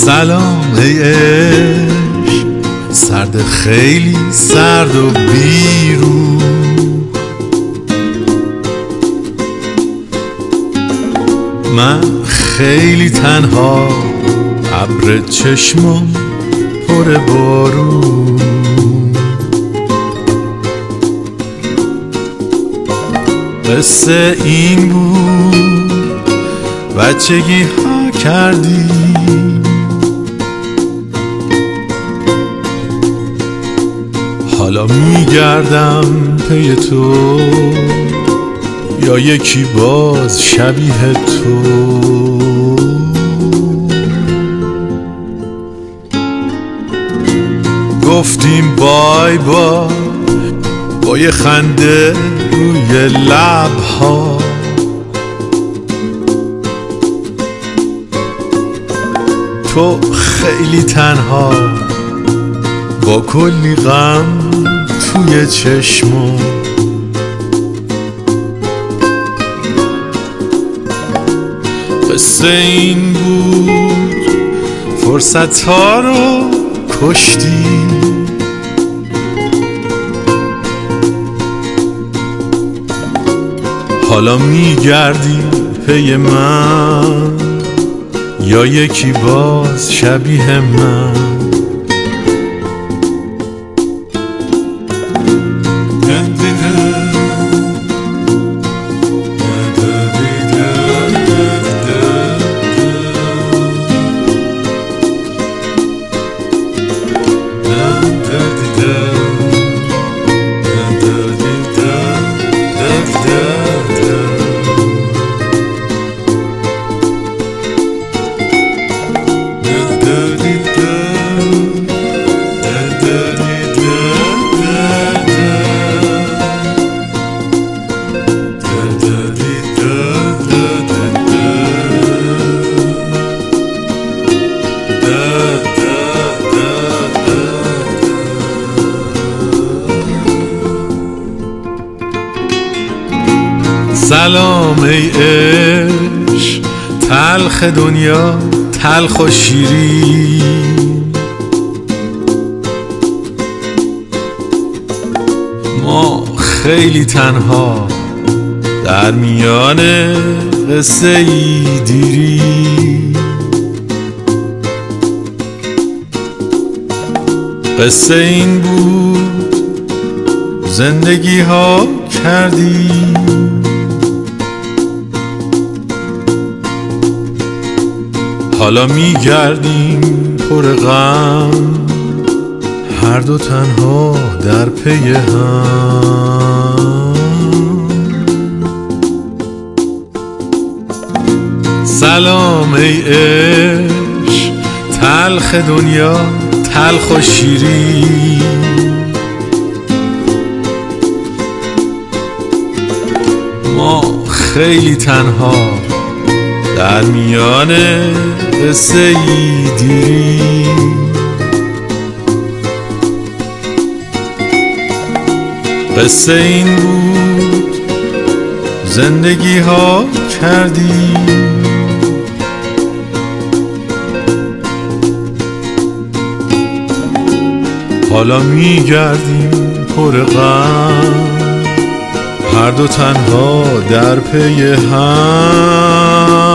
سلام ای عشق، سرد خیلی سرد و بیرو. من خیلی تنها، ابر چشمم پر بارون. قصه این بود بچگی ها کردی، حالا میگردم پی تو، یا یکی باز شبیه تو. گفتیم بای بای با یه خنده روی لبها، تو خیلی تنها با کلی غم توی چشمم. قصه این بود فرصت ها رو کشتی، حالا میگردی پی من، یا یکی باز شبیه من. سلام ای عشق، تلخ دنیا تلخ و شیرین. ما خیلی تنها در میان قصه ای دیری. قصه این بود زندگی ها کردی، حالا میگردیم پر غم، هر دو تنها در پی هم. سلام ای عشق، تلخ دنیا تلخ و شیرین. ما خیلی تنها در میان قصه ای دیری. قصه این بود زندگی ها کردی، حالا میگردیم پر غم، هر دو تنها در پی هم.